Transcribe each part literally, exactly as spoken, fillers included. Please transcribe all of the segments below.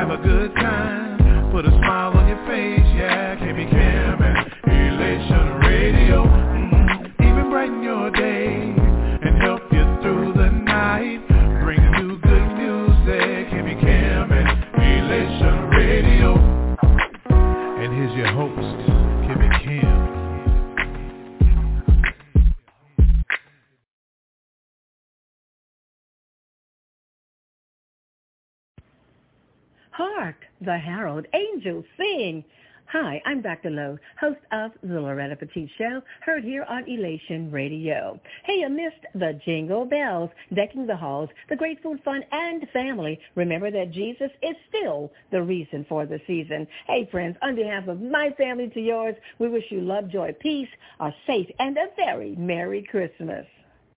have a good time. Put a smile on your face, yeah. K B Cam and Elation Radio. Mm-hmm. Even brighten your day and help you through the night. Bring you good music. K B Cam and Elation Radio. And here's your host, K B Cam. Hark, the herald angels sing. Hi, I'm Doctor Lowe, host of the Loretta Petite Show, heard here on Elation Radio. Hey, amidst the jingle bells, decking the halls, the great food, fun, and family, remember that Jesus is still the reason for the season. Hey, friends, on behalf of my family to yours, we wish you love, joy, peace, a safe, and a very Merry Christmas.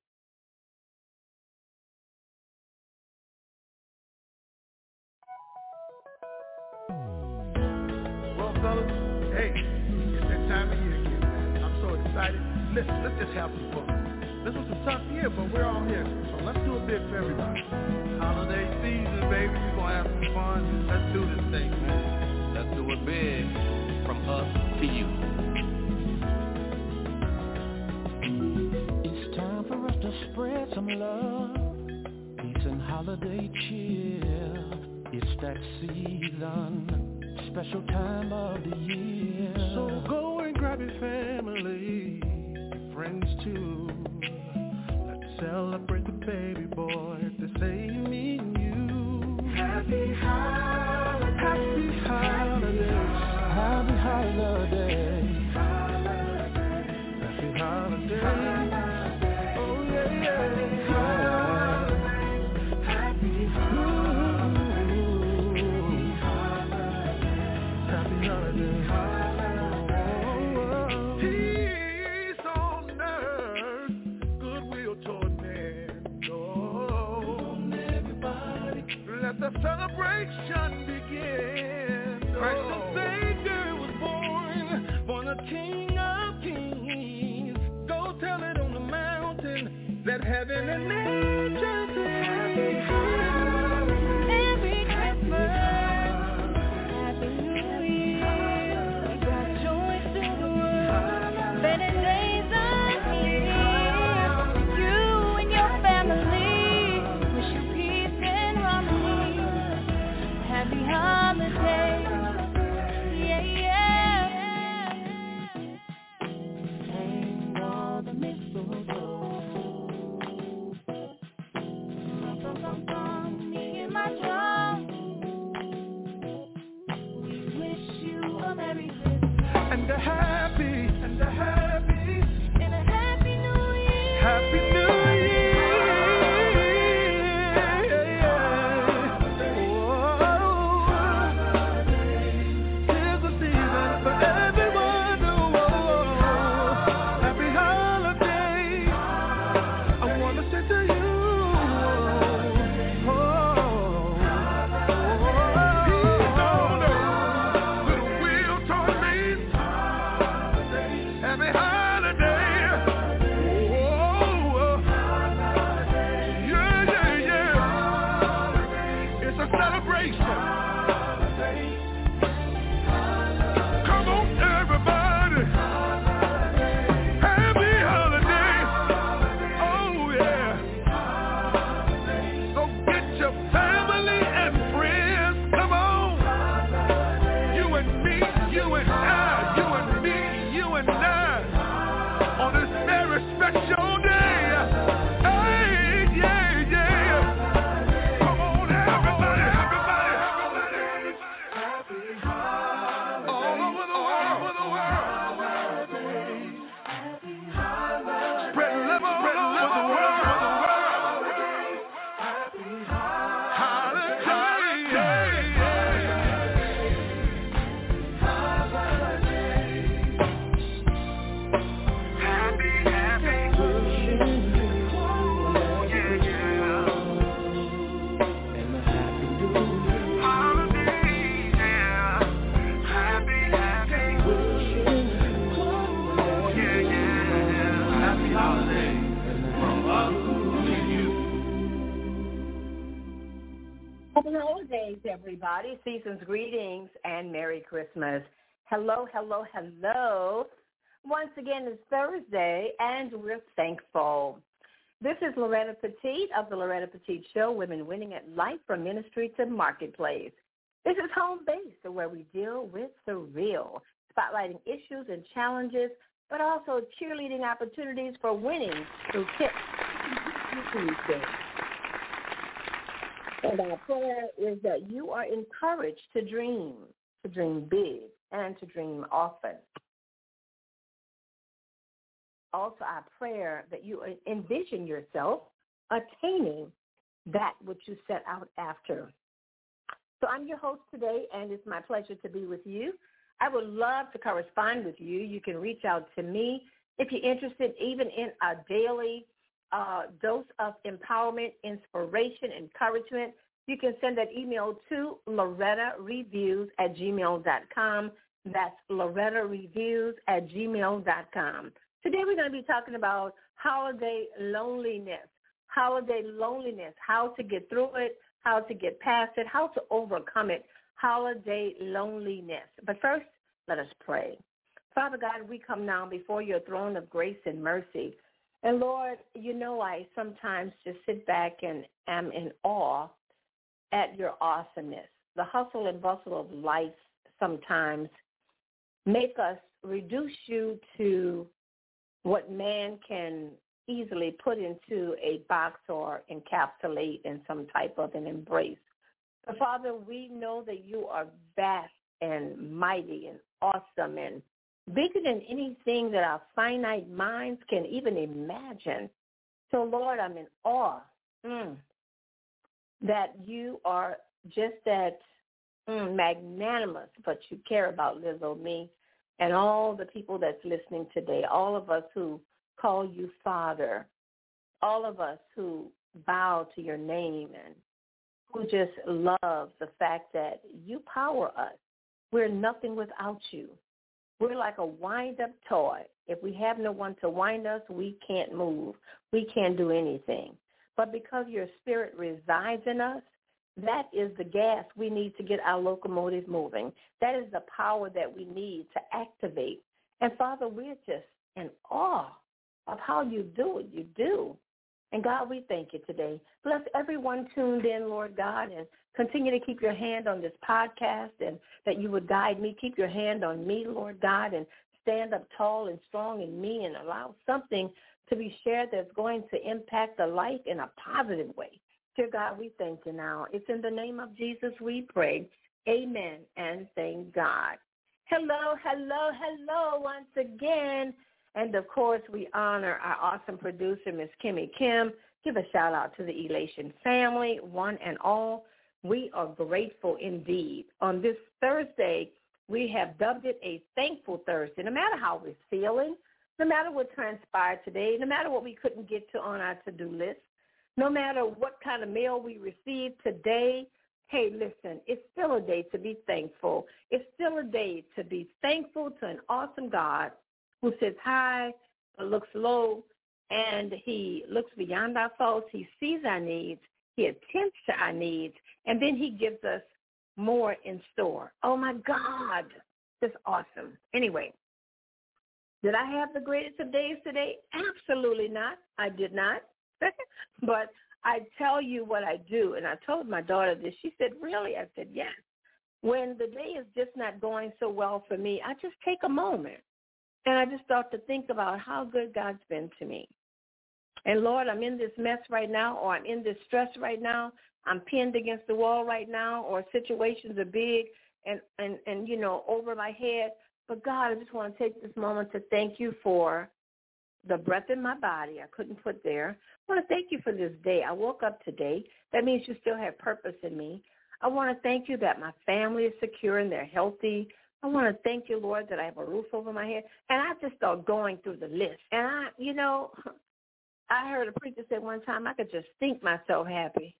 Fellas, hey, it's that time of year again, man. I'm so excited. Let's, let's just have some fun. This was a tough year, but we're all here. So let's do a bit for everybody. Holiday season, baby. We're going to have some fun. Let's do this thing, man. Let's do it big. From us to you. It's time for us to spread some love. Peace and holiday cheer. It's that season. Special time of the year. So go and grab your family, your friends too. Let's celebrate the baby boy to say me and you. Happy holidays. Happy holidays. Happy holidays. Happy holidays. Oh yeah, yeah. Happy holidays. Peace on earth, goodwill toward men. Oh, everybody, let the celebration begin. Christ the Savior was born, born a King of Kings. Go tell it on the mountain, let heaven and nature sing. Every Christmas. And a happy, and a happy, and a happy new year. Happy new year. Oh, here's a season for everyone. Oh, happy holiday. I want to say to you. Happy holiday. Oh, Happy holidays, everybody. Season's greetings and Merry Christmas. Hello, hello, hello. Once again, it's Thursday, and we're thankful. This is Loretta Petite of the Loretta Petite Show, Women Winning at Life from Ministry to Marketplace. This is home base, where we deal with the real, spotlighting issues and challenges, but also cheerleading opportunities for winning through tips. And our prayer is that you are encouraged to dream, to dream big, and to dream often. Also, our prayer that you envision yourself attaining that which you set out after. So I'm your host today, and it's my pleasure to be with you. I would love to correspond with you. You can reach out to me if you're interested even in a daily uh, dose of empowerment, inspiration, encouragement. You can send that email to Loretta Reviews at gmail dot com. That's Loretta Reviews at gmail dot com. Today we're going to be talking about holiday loneliness, holiday loneliness, how to get through it, how to get past it, how to overcome it, holiday loneliness. But first, let us pray. Father God, we come now before your throne of grace and mercy. And Lord, you know I sometimes just sit back and am in awe at your awesomeness. The hustle and bustle of life sometimes make us reduce you to what man can easily put into a box or encapsulate in some type of an embrace. But Father, we know that you are vast and mighty and awesome and bigger than anything that our finite minds can even imagine. So, Lord, I'm in awe mm, that you are just that mm, magnanimous, but you care about little me and all the people that's listening today, all of us who call you Father, all of us who bow to your name and who just love the fact that you power us. We're nothing without you. We're like a wind-up toy. If we have no one to wind us, we can't move. We can't do anything. But because your spirit resides in us, that is the gas we need to get our locomotive moving. That is the power that we need to activate. And, Father, we're just in awe of how you do what you do. And, God, we thank you today. Bless everyone tuned in, Lord God, and continue to keep your hand on this podcast and that you would guide me. Keep your hand on me, Lord God, and stand up tall and strong in me and allow something to be shared that's going to impact the life in a positive way. Dear God, we thank you now. It's in the name of Jesus we pray. Amen and thank God. Hello, hello, hello once again. And, of course, we honor our awesome producer, Miss Kimmy Kim. Give a shout-out to the Elation family, one and all. We are grateful indeed. On this Thursday, we have dubbed it a Thankful Thursday. No matter how we're feeling, no matter what transpired today, no matter what we couldn't get to on our to-do list, no matter what kind of mail we received today, hey, listen, it's still a day to be thankful. It's still a day to be thankful to an awesome God who sits high but looks low, and he looks beyond our faults. He sees our needs. He attends to our needs, and then he gives us more in store. Oh, my God, that's awesome. Anyway, did I have the greatest of days today? Absolutely not. I did not. But I tell you what I do, and I told my daughter this. She said, really? I said, yes. When the day is just not going so well for me, I just take a moment. And I just start to think about how good God's been to me. And, Lord, I'm in this mess right now, or I'm in this stress right now. I'm pinned against the wall right now, or situations are big and, and, and, you know, over my head. But, God, I just want to take this moment to thank you for the breath in my body I couldn't put there. I want to thank you for this day. I woke up today. That means you still have purpose in me. I want to thank you that my family is secure and they're healthy. I want to thank you, Lord, that I have a roof over my head. And I just start going through the list. And, I, you know, I heard a preacher say one time I could just think myself happy.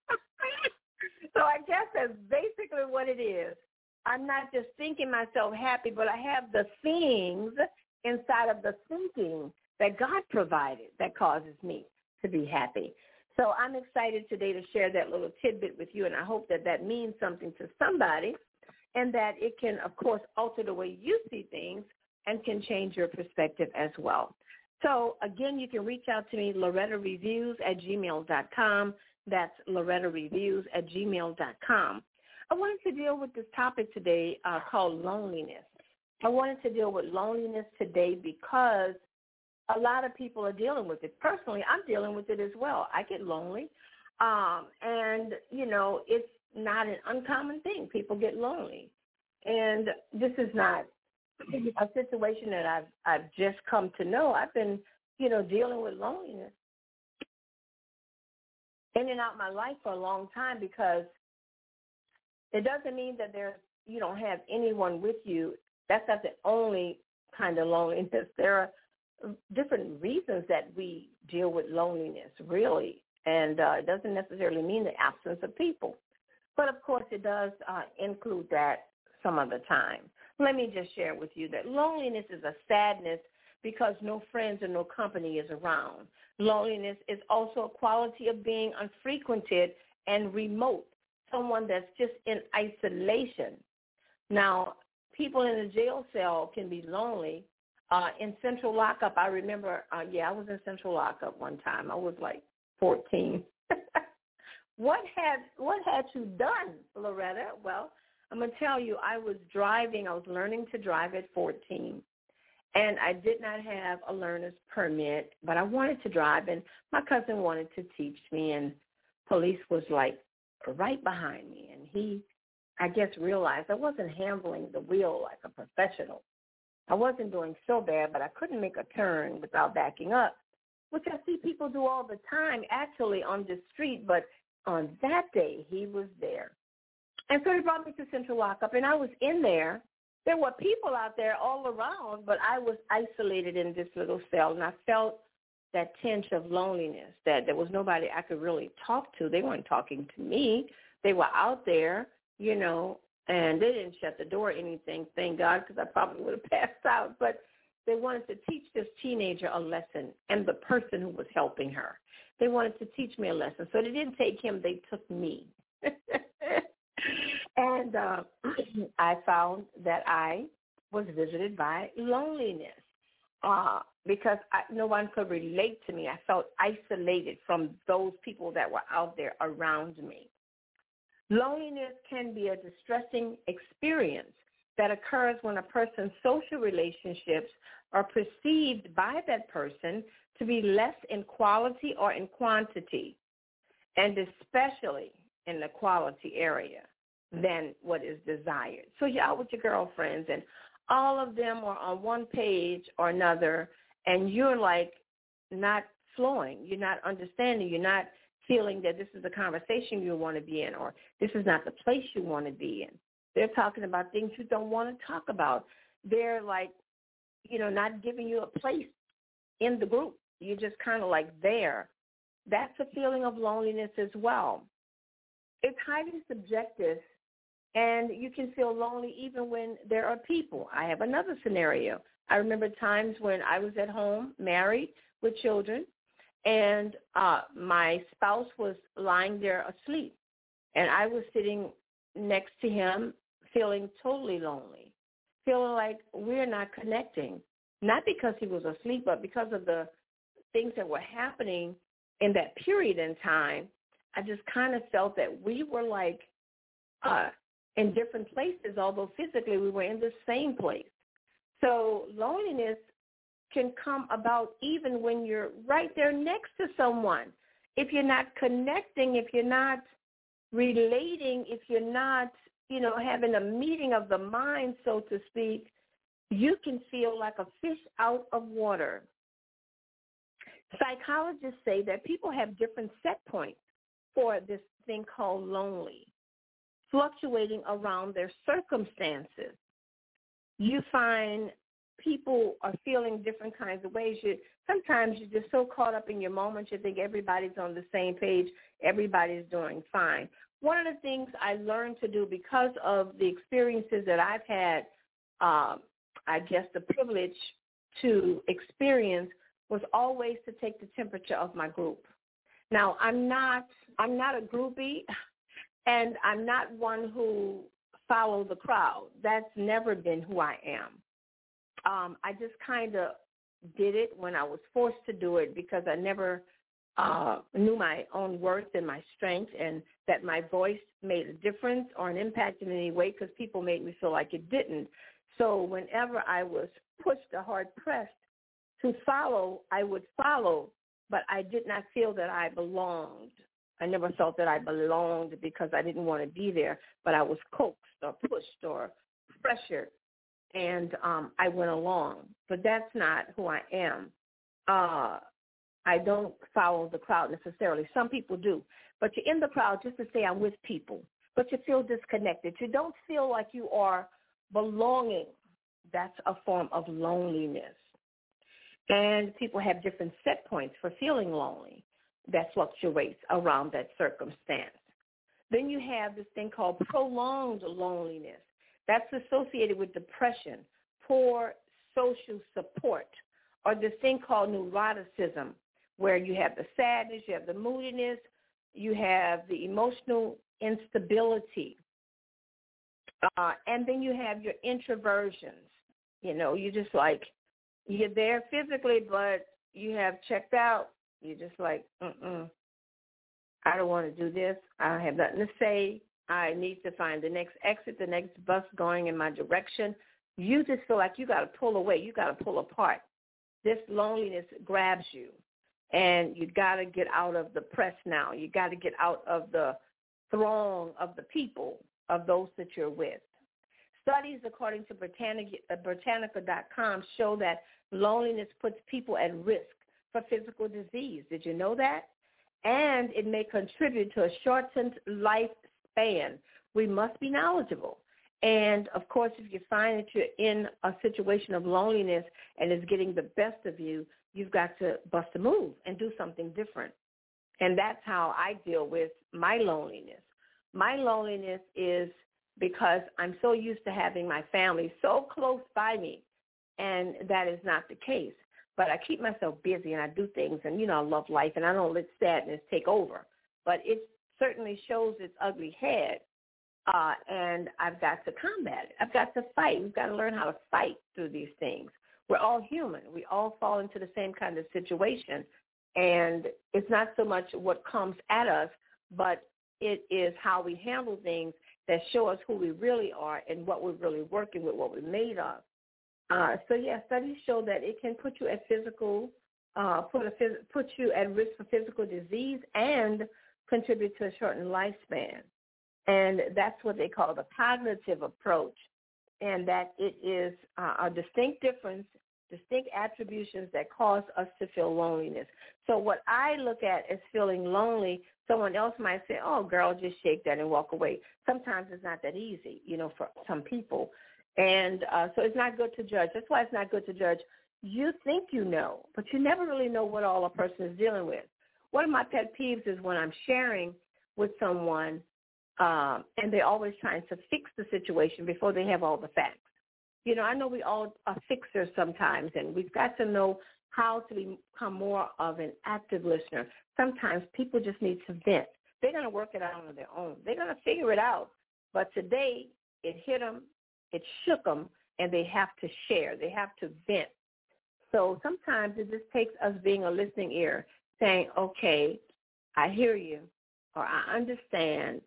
So I guess that's basically what it is. I'm not just thinking myself happy, but I have the things inside of the thinking that God provided that causes me to be happy. So I'm excited today to share that little tidbit with you, and I hope that that means something to somebody and that it can, of course, alter the way you see things and can change your perspective as well. So, again, you can reach out to me, Loretta Reviews at gmail dot com. That's Loretta Reviews at gmail dot com. I wanted to deal with this topic today uh, called loneliness. I wanted to deal with loneliness today because a lot of people are dealing with it. Personally, I'm dealing with it as well. I get lonely, um, and, you know, it's not an uncommon thing. People get lonely, and this is not a situation that I've I've just come to know. I've been, you know, dealing with loneliness in and out my life for a long time, because it doesn't mean that there's, you don't have anyone with you. That's not the only kind of loneliness. There are different reasons that we deal with loneliness, really, and uh, it doesn't necessarily mean the absence of people. But, of course, it does uh, include that some of the time. Let me just share with you that loneliness is a sadness because no friends or no company is around. Loneliness is also a quality of being unfrequented and remote, someone that's just in isolation. Now, people in a jail cell can be lonely. Uh, in central lockup, I remember, uh, yeah, I was in central lockup one time. I was like fourteen. What had what had you done, Loretta? Well, I'm going to tell you, I was driving. I was learning to drive at fourteen, and I did not have a learner's permit, but I wanted to drive, and my cousin wanted to teach me, and police was like right behind me, and he, I guess, realized I wasn't handling the wheel like a professional. I wasn't doing so bad, but I couldn't make a turn without backing up, which I see people do all the time actually on the street, but on that day he was there. And so he brought me to central lockup, and I was in there. There were people out there all around, but I was isolated in this little cell, and I felt that tinge of loneliness, that there was nobody I could really talk to. They weren't talking to me. They were out there, you know, and they didn't shut the door or anything, thank God, because I probably would have passed out. But they wanted to teach this teenager a lesson, and the person who was helping her. They wanted to teach me a lesson. So they didn't take him, they took me. And uh, I found that I was visited by loneliness uh, because I, no one could relate to me. I felt isolated from those people that were out there around me. Loneliness can be a distressing experience that occurs when a person's social relationships are perceived by that person to be less in quality or in quantity, and especially in the quality area than what is desired. So you're out with your girlfriends, and all of them are on one page or another, and you're like not flowing. You're not understanding. You're not feeling that this is the conversation you want to be in, or this is not the place you want to be in. They're talking about things you don't want to talk about. They're like, you know, not giving you a place in the group. You're just kind of like there. That's a feeling of loneliness as well. It's highly subjective, and you can feel lonely even when there are people. I have another scenario. I remember times when I was at home, married, with children, and uh, my spouse was lying there asleep, and I was sitting next to him feeling totally lonely, feeling like we're not connecting, not because he was asleep, but because of the things that were happening in that period in time. I just kind of felt that we were like uh, in different places, although physically we were in the same place. So loneliness can come about even when you're right there next to someone. If you're not connecting, if you're not relating, if you're not, you know, having a meeting of the mind, so to speak, you can feel like a fish out of water. Psychologists say that people have different set points for this thing called lonely, fluctuating around their circumstances. You find people are feeling different kinds of ways. You, sometimes you're just so caught up in your moment, you think everybody's on the same page, everybody's doing fine. One of the things I learned to do because of the experiences that I've had, um, I guess the privilege to experience, was always to take the temperature of my group. Now, I'm not I'm not a groupie, and I'm not one who follows the crowd. That's never been who I am. Um, I just kind of did it when I was forced to do it because I never uh, knew my own worth and my strength, and that my voice made a difference or an impact in any way, because people made me feel like it didn't. So whenever I was pushed or hard-pressed to follow, I would follow, but I did not feel that I belonged. I never felt that I belonged because I didn't want to be there, but I was coaxed or pushed or pressured, and um, I went along. But that's not who I am. Uh, I don't follow the crowd necessarily. Some people do. But you're in the crowd just to say I'm with people, but you feel disconnected. You don't feel like you are belonging. That's a form of loneliness. And people have different set points for feeling lonely that fluctuates around that circumstance. Then you have this thing called prolonged loneliness. That's associated with depression, poor social support, or this thing called neuroticism, where you have the sadness, you have the moodiness, you have the emotional instability, uh, and then you have your introversions. You know, you just like, you're there physically, but you have checked out. You're just like, mm-mm, I don't want to do this. I have nothing to say. I need to find the next exit, the next bus going in my direction. You just feel like you got to pull away. You got to pull apart. This loneliness grabs you, and you got to get out of the press now. You got to get out of the throng of the people, of those that you're with. Studies, according to Britannica, uh, Britannica dot com, show that loneliness puts people at risk for physical disease. Did you know that? And it may contribute to a shortened lifespan. We must be knowledgeable. And, of course, if you find that you're in a situation of loneliness and it's getting the best of you, you've got to bust a move and do something different. And that's how I deal with my loneliness. My loneliness is because I'm so used to having my family so close by me, and that is not the case. But I keep myself busy, and I do things, and, you know, I love life, and I don't let sadness take over. But it certainly shows its ugly head, uh, and I've got to combat it. I've got to fight. We've got to learn how to fight through these things. We're all human. We all fall into the same kind of situation, and it's not so much what comes at us, but it is how we handle things that show us who we really are and what we're really working with, what we're made of. Uh, so, yeah, studies show that it can put you at physical, uh, put, a, put you at risk for physical disease and contribute to a shortened lifespan. And that's what they call the cognitive approach, and that it is uh, a distinct difference, distinct attributions that cause us to feel loneliness. So what I look at as feeling lonely, someone else might say, oh, girl, just shake that and walk away. Sometimes it's not that easy, you know, for some people. And uh, so it's not good to judge. That's why it's not good to judge. You think you know, but you never really know what all a person is dealing with. One of my pet peeves is when I'm sharing with someone um, and they're always trying to fix the situation before they have all the facts. You know, I know we all are fixers sometimes, and we've got to know how to become more of an active listener. Sometimes people just need to vent. They're going to work it out on their own. They're going to figure it out. But today it hit them, it shook them, and they have to share. They have to vent. So sometimes it just takes us being a listening ear, saying, okay, I hear you, or I understand.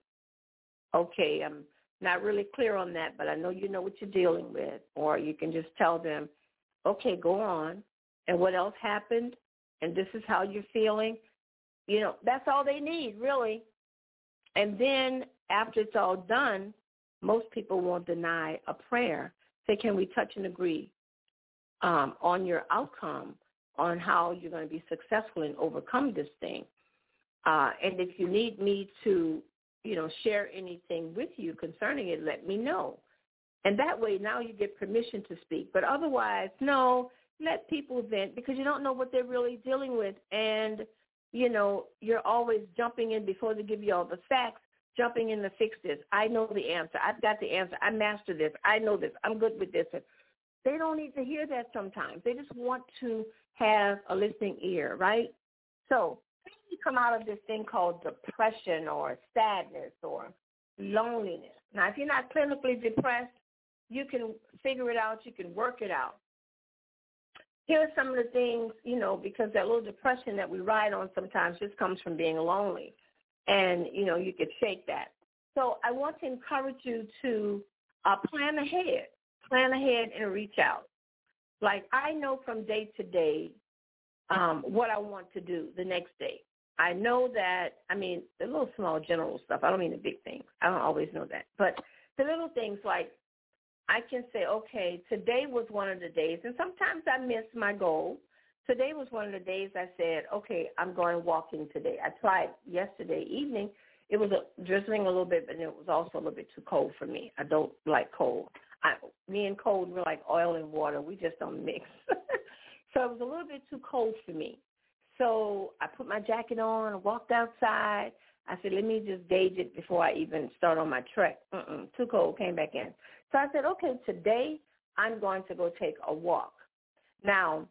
Okay, I'm not really clear on that, but I know you know what you're dealing with. Or you can just tell them, okay, go on. And what else happened? And this is how you're feeling. You know, that's all they need, really. And then after it's all done, most people won't deny a prayer. Say, can we touch and agree um, on your outcome, on how you're going to be successful and overcome this thing? Uh, and if you need me to, you know, share anything with you concerning it, let me know. And that way now you get permission to speak. But otherwise, no, let people vent, because you don't know what they're really dealing with. And, you know, you're always jumping in before they give you all the facts, jumping in to fix this. I know the answer. I've got the answer. I master this. I know this. I'm good with this. They don't need to hear that sometimes. They just want to have a listening ear, right? So you come out of this thing called depression or sadness or loneliness. Now, if you're not clinically depressed, you can figure it out. You can work it out. Here are some of the things, you know, because that little depression that we ride on sometimes just comes from being lonely. And, you know, you could shake that. So I want to encourage you to uh, plan ahead. Plan ahead and reach out. Like, I know from day to day um, what I want to do the next day. I know that, I mean, the little small general stuff. I don't mean the big things. I don't always know that. But the little things like, I can say, okay, today was one of the days, and sometimes I miss my goal. Today was one of the days I said, okay, I'm going walking today. I tried yesterday evening. It was a, drizzling a little bit, but it was also a little bit too cold for me. I don't like cold. I, me and cold, we're like oil and water. We just don't mix. So it was a little bit too cold for me. So I put my jacket on, walked outside. I said, let me just gauge it before I even start on my trek. Mm-mm, too cold, came back in. So I said, okay, today I'm going to go take a walk. Now,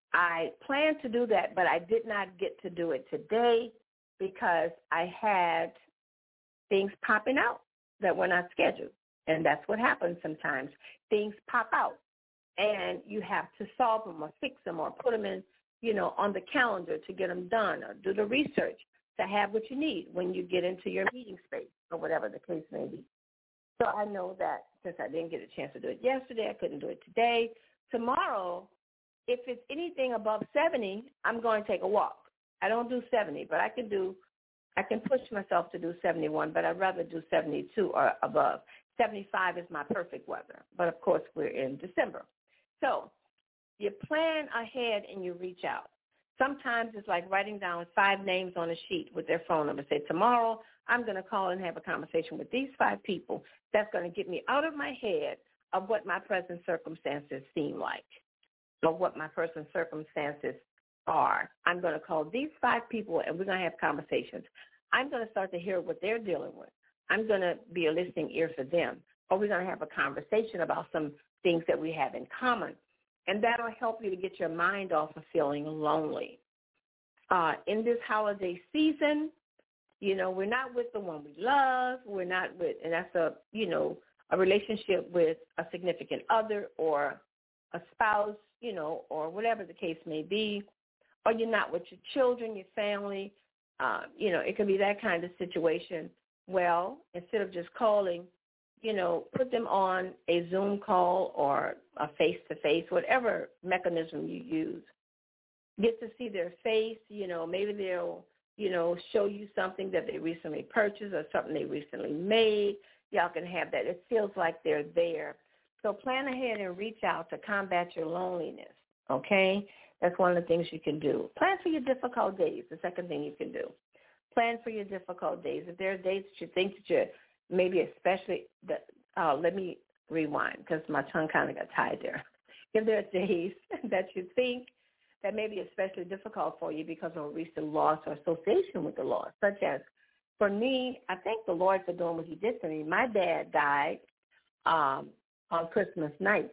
I planned to do that, but I did not get to do it today because I had things popping out that were not scheduled. And that's what happens sometimes. Things pop out, and you have to solve them or fix them or put them in, you know, on the calendar to get them done or do the research to have what you need when you get into your meeting space or whatever the case may be. So I know that since I didn't get a chance to do it yesterday, I couldn't do it today. Tomorrow, if it's anything above seventy, I'm going to take a walk. I don't do seventy, but I can do, I can push myself to do seventy-one, but I'd rather do seventy-two or above. seventy-five is my perfect weather, but of course we're in December. So you plan ahead and you reach out. Sometimes it's like writing down five names on a sheet with their phone number. Say, tomorrow I'm going to call and have a conversation with these five people. That's going to get me out of my head of what my present circumstances seem like or what my present circumstances are. I'm going to call these five people and we're going to have conversations. I'm going to start to hear what they're dealing with. I'm going to be a listening ear for them. Or we're going to have a conversation about some things that we have in common. And that will help you to get your mind off of feeling lonely. Uh, in this holiday season, you know, we're not with the one we love. We're not with, and that's a, you know, a relationship with a significant other or a spouse, you know, or whatever the case may be. Or you're not with your children, your family. Uh, you know, it could be that kind of situation. Well, instead of just calling, you know, put them on a Zoom call or a face-to-face, whatever mechanism you use. Get to see their face, you know, maybe they'll, you know, show you something that they recently purchased or something they recently made. Y'all can have that. It feels like they're there. So plan ahead and reach out to combat your loneliness, okay? That's one of the things you can do. Plan for your difficult days, the second thing you can do. Plan for your difficult days. If there are days that you think that you're maybe especially, that, uh, let me rewind because my tongue kind of got tied there. If there are days that you think that may be especially difficult for you because of a recent loss or association with the loss, such as for me, I thank the Lord for doing what he did for me. My dad died um, on Christmas night.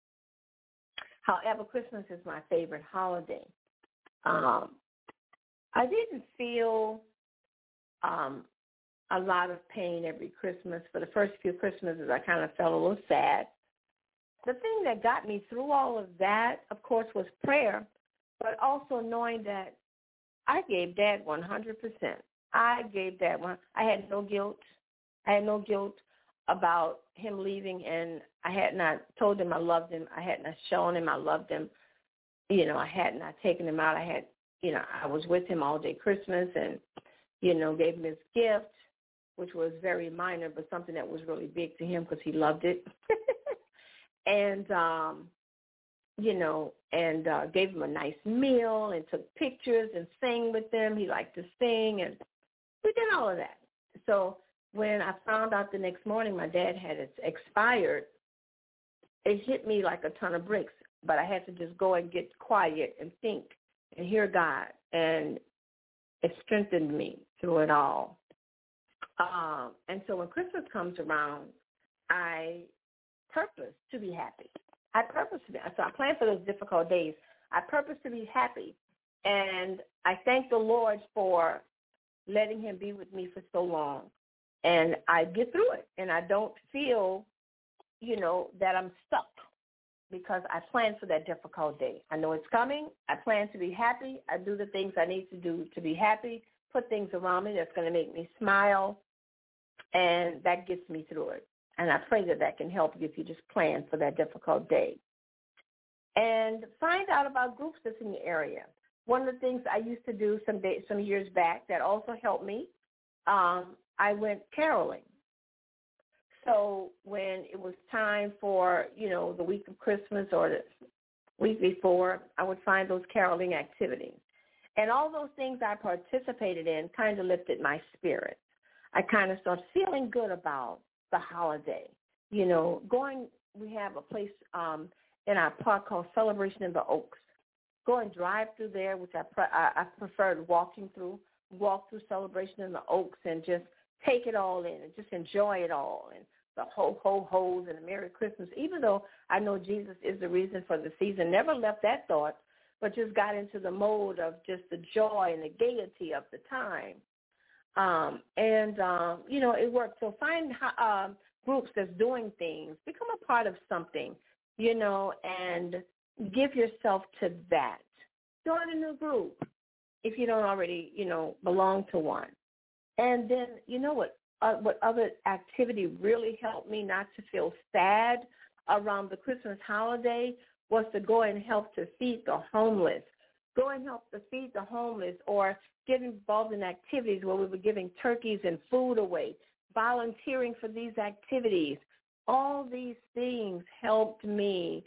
However, Christmas is my favorite holiday. Um, I didn't feel um, a lot of pain every Christmas. For the first few Christmases, I kind of felt a little sad. The thing that got me through all of that, of course, was prayer, but also knowing that I gave Dad one hundred percent. I gave Dad one. I had no guilt. I had no guilt about him leaving, and I had not told him I loved him. I had not shown him I loved him. You know, I had not taken him out. I had, you know, I was with him all day Christmas and, you know, gave him his gift, which was very minor, but something that was really big to him because he loved it. and, um, you know, and uh, gave him a nice meal and took pictures and sang with them. He liked to sing, and we did all of that. So when I found out the next morning my dad had expired, it hit me like a ton of bricks, but I had to just go and get quiet and think and hear God, and it strengthened me through it all. Um, and so when Christmas comes around, I purpose to be happy. I purpose to be, so I plan for those difficult days. I purpose to be happy. And I thank the Lord for letting him be with me for so long. And I get through it, and I don't feel, you know, that I'm stuck because I plan for that difficult day. I know it's coming. I plan to be happy. I do the things I need to do to be happy, put things around me that's going to make me smile, and that gets me through it. And I pray that that can help you if you just plan for that difficult day. And find out about groups that's in your area. One of the things I used to do some day, some years back that also helped me, um, I went caroling. So when it was time for, you know, the week of Christmas or the week before, I would find those caroling activities. And all those things I participated in kind of lifted my spirit. I kind of started feeling good about the holiday. You know, going, we have a place um, in our park called Celebration in the Oaks. Go and drive through there, which I, pre- I, I preferred walking through, walk through Celebration in the Oaks and just take it all in and just enjoy it all and the ho, ho, ho's and the Merry Christmas. Even though I know Jesus is the reason for the season, never left that thought, but just got into the mode of just the joy and the gaiety of the time. Um, and, um, you know, it worked. So find uh, groups that's doing things. Become a part of something, you know, and give yourself to that. Join a new group if you don't already, you know, belong to one. And then, you know what, uh, what other activity really helped me not to feel sad around the Christmas holiday was to go and help to feed the homeless. Go and help to feed the homeless or get involved in activities where we were giving turkeys and food away, volunteering for these activities. All these things helped me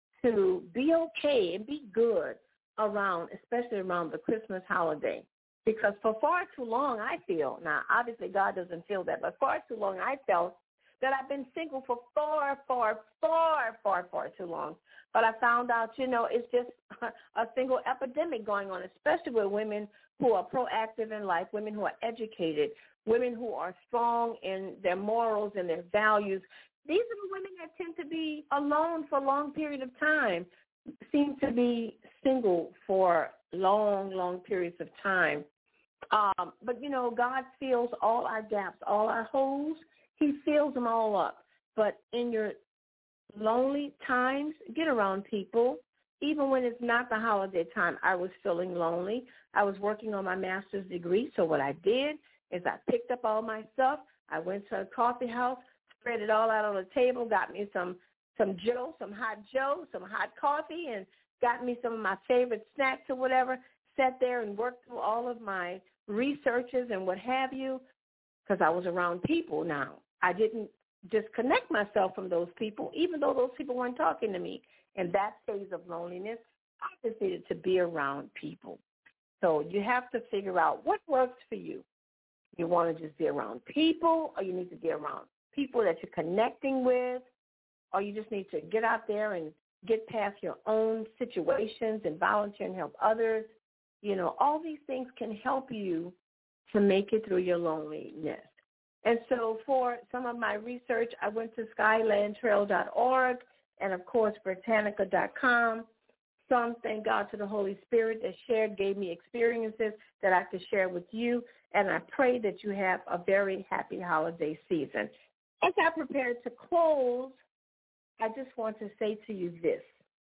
to be okay and be good around, especially around the Christmas holiday. Because for far too long, I feel, now obviously God doesn't feel that, but far too long I felt that I've been single for far, far, far, far, far too long. But I found out, you know, it's just a single epidemic going on, especially with women who are proactive in life, women who are educated, women who are strong in their morals and their values. These are the women that tend to be alone for a long period of time, seem to be single for long, long periods of time. Um, but, you know, God fills all our gaps, all our holes. He fills them all up. But in your lonely times, get around people. Even when it's not the holiday time, I was feeling lonely. I was working on my master's degree. So what I did is I picked up all my stuff. I went to a coffee house, spread it all out on the table, got me some some Joe, some hot Joe, some hot coffee, and got me some of my favorite snacks or whatever, sat there and worked through all of my researches and what have you, because I was around people now. I didn't disconnect myself from those people, even though those people weren't talking to me. In that phase of loneliness, I just needed to be around people. So you have to figure out what works for you. You want to just be around people, or you need to be around people that you're connecting with, or you just need to get out there and get past your own situations and volunteer and help others. You know, all these things can help you to make it through your loneliness. And so for some of my research, I went to skyland trail dot org and, of course, Britannica dot com. Some, thank God to the Holy Spirit that shared, gave me experiences that I could share with you. And I pray that you have a very happy holiday season. As I prepare to close, I just want to say to you this.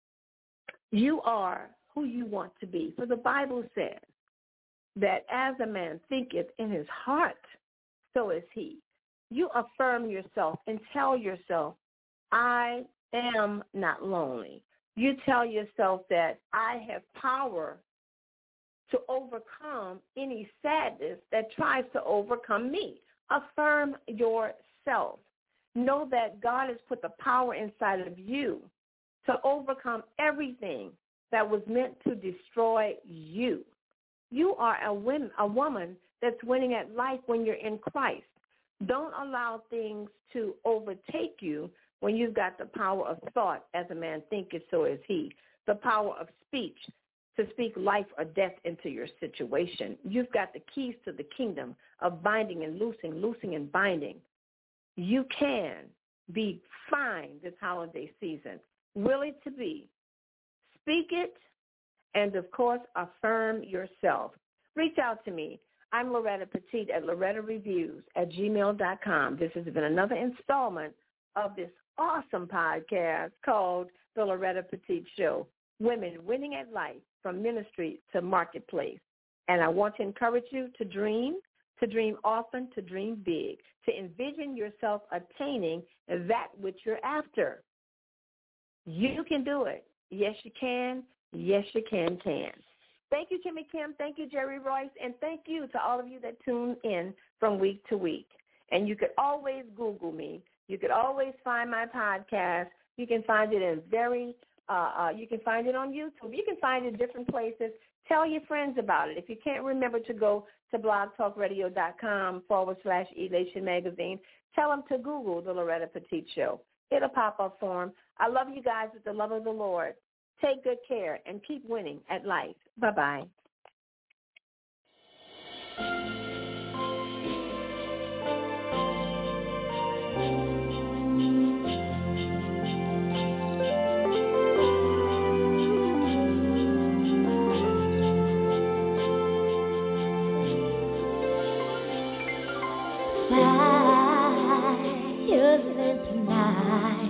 You are who you want to be. For the Bible says that as a man thinketh in his heart, so is he. You affirm yourself and tell yourself, I am not lonely. You tell yourself that I have power to overcome any sadness that tries to overcome me. Affirm yourself. Know that God has put the power inside of you to overcome everything that was meant to destroy you. You are a, win- a woman that's winning at life when you're in Christ. Don't allow things to overtake you when you've got the power of thought, as a man thinketh, so is he. The power of speech, to speak life or death into your situation. You've got the keys to the kingdom of binding and loosing, loosing and binding. You can be fine this holiday season, willing to be. Speak it And, of course, affirm yourself. Reach out to me. I'm Loretta Petite at Loretta Reviews at gmail dot com. This has been another installment of this awesome podcast called The Loretta Petite Show, Women Winning at Life from Ministry to Marketplace. And I want to encourage you to dream, to dream often, to dream big, to envision yourself attaining that which you're after. You can do it. Yes, you can. Yes, you can, can. Thank you, Kimmy Kim. Thank you, Jerry Royce. And thank you to all of you that tune in from week to week. And you could always Google me. You could always find my podcast. You can find it in very, uh, uh, you can find it on YouTube. You can find it in different places. Tell your friends about it. If you can't remember to go to blogtalkradio.com forward slash Elation Magazine, tell them to Google The Loretta Petite Show. It'll pop up for them. I love you guys with the love of the Lord. Take good care and keep winning at life. Bye-bye. You're living tonight.